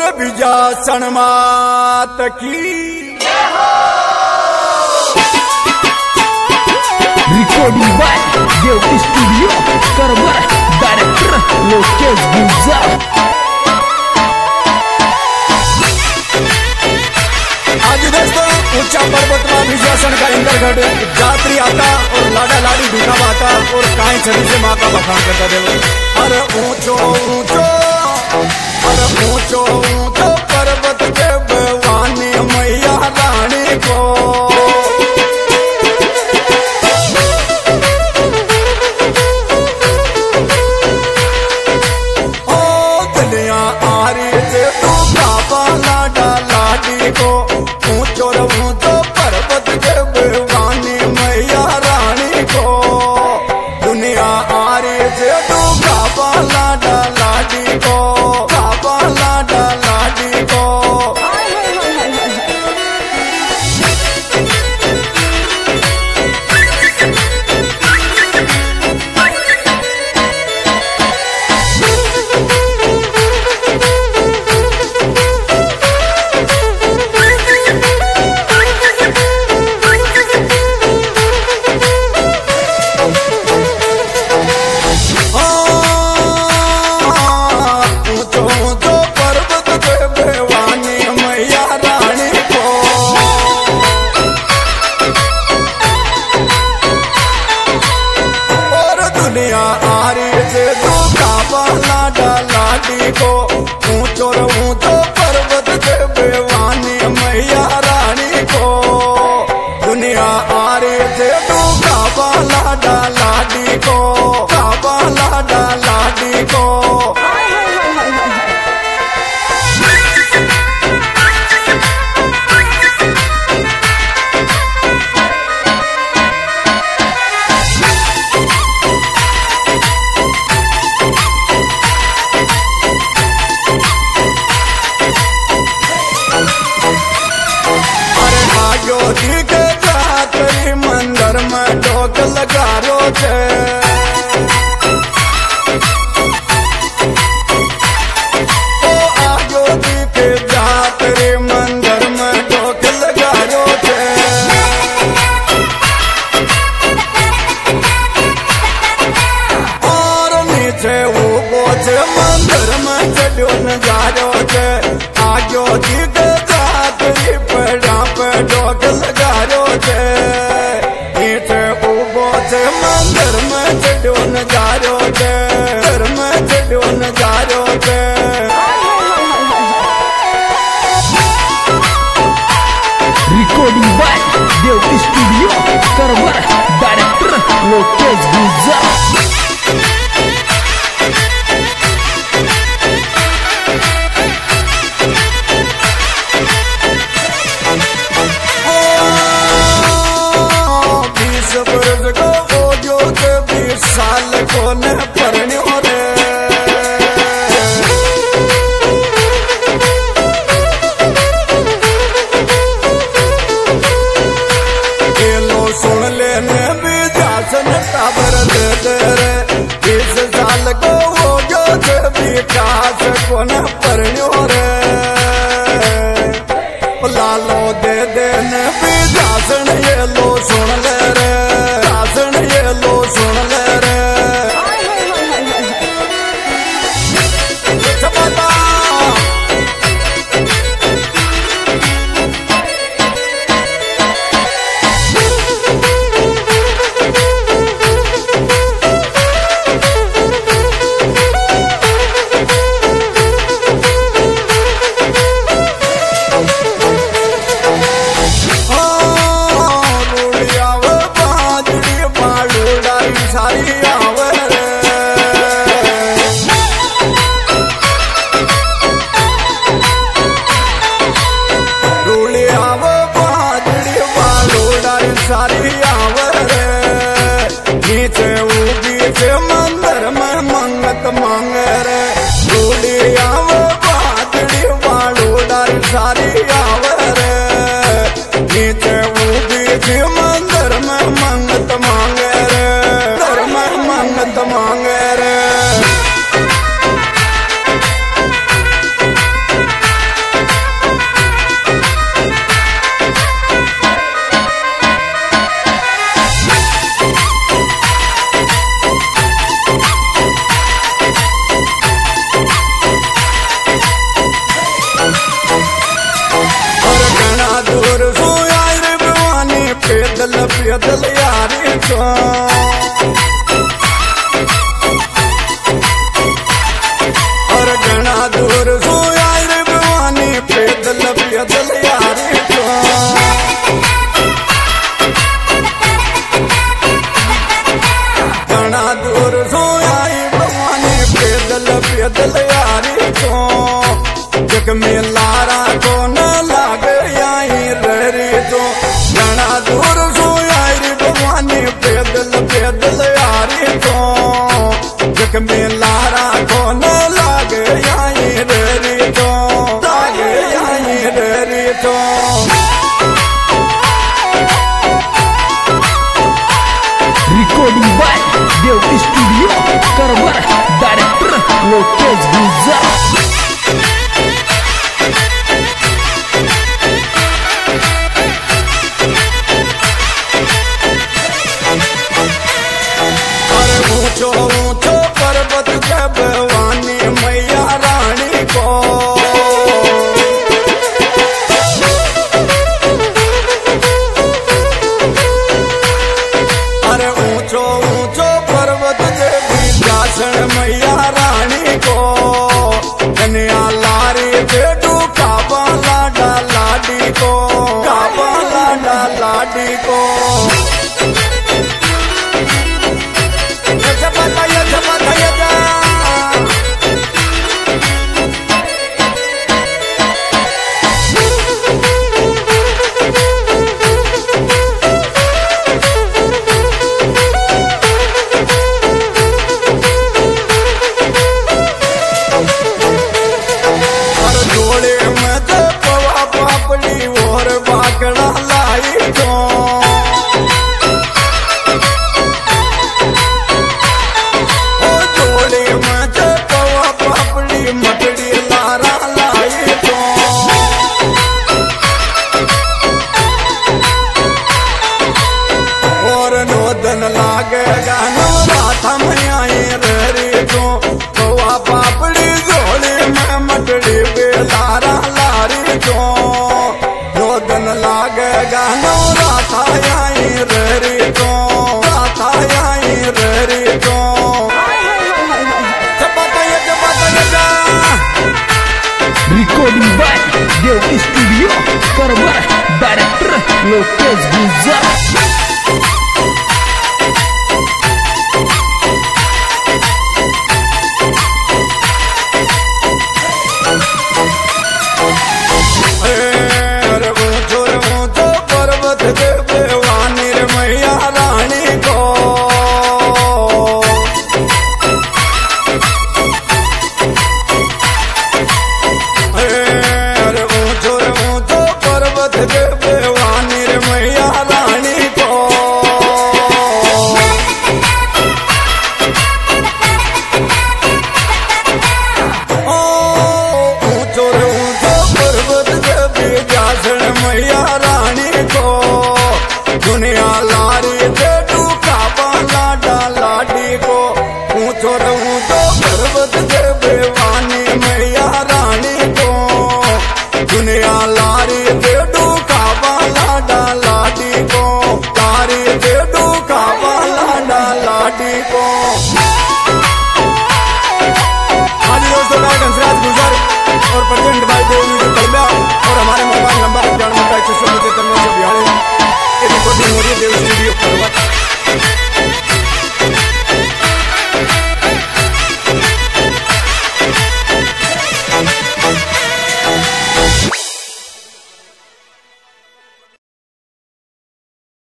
बोल विजासन मात की। Recording by Dev studio Karwar, director Lokesh Gulzar. आज दोस्तों ऊंचा पर्वत में विजासन का इंद्रगढ़ जात्री आता और लाडा लाडी ढूंढा आता और काई छवि से माँ का बखान करता देव। अरे ऊंचो ऊंचो, अरे ऊंचो ऊंचो पर्वत के भवानी मैया रानी को। ओ दुनिया आ रही से तू बाबा लाडा लाडी को। ऊंचो ऊंचो पर्वत के भवानी मैया रानी को। दुनिया आ रही से तू बाबा लाडा लाडी को, बाबा लाडा लाडी को। दुनिया आ रही से तू बाबा लाडा लाडी को। ऊंचो ऊंचो पर्वत के भवानी मैया रानी को। दुनिया आ रही से तू बाबा लाडा लाडी को, बाबा लाडा लाडी को। योगी के जातरी मंदिर में डोक लगा रो छे। ओ योगी के जातरी मंदिर में डोक लगा रो छे। और नीचे वो बोझ मंदिर में चढ़ो नजारो छे। योगी के जातरी पेड़ा पे डोक लगा रो छे। नीचे उबो छे मंदिर में चढ़ो नजारो छे, घर में चढ़ो नजारो छे। Recording by Dev studio Karwar, director Lokesh Gulzar. साल को न परण्यो रे। लो सुन लेने विजासन टाबर दे दे रे। 20 साल को हो गयो थे विकास को न परण्यो रे। लालो दे देने विजासन ये लो सुन ले रे। शासन ये लो सुन ले रे। सारी आवर नीचे बीच मंदिर में मंगत मांग रे। डूली आव बादड़ी वालोडार सारी आवर नीचे बीच मंदिर में मंगत मांग रे। घर में मंगत मांग रे। पैदल पैदल यारी को और घना दूर सो आई रे भवानी पैदल पैदल यारी को घना दूर सो आई भवानी पैदल पैदल यारी को जग में लारा को न लागे आई रे तो घना दूर सो आई रे भवानी पैदल पैदल यारी को जग में लारा को न लागे आई रे तो लागे आई रे तो recording by Dev studio Karwar director Lokesh Gujar ऊंचो ऊंचो पर्वत के भवानी मैया रानी को अरे ऊंचो ऊंचो पर्वत के विंध्याचल मैया रानी को कन्या लारी बेटू काबा लाडा लाडी को काबा लाडा लाडी को लागेगा नवराथा में आई रे तो कौआ पापड़ी झोली में मटड़ी बेलारा लारी तो दो दिन लागेगा नवराथा आई रे तो राथा आई रे तो recording by Dev studio Karwar director Lokesh Gujar मैया रानी को दुनिया लारी बेटू काबा लाडा लाडी को ऊंचो ऊंचो पर्वत के बेवानी मैया रानी को दुनिया लारी बेटू काबा लाडा लाडी को लारी बेटू काबा लाडा लाडी को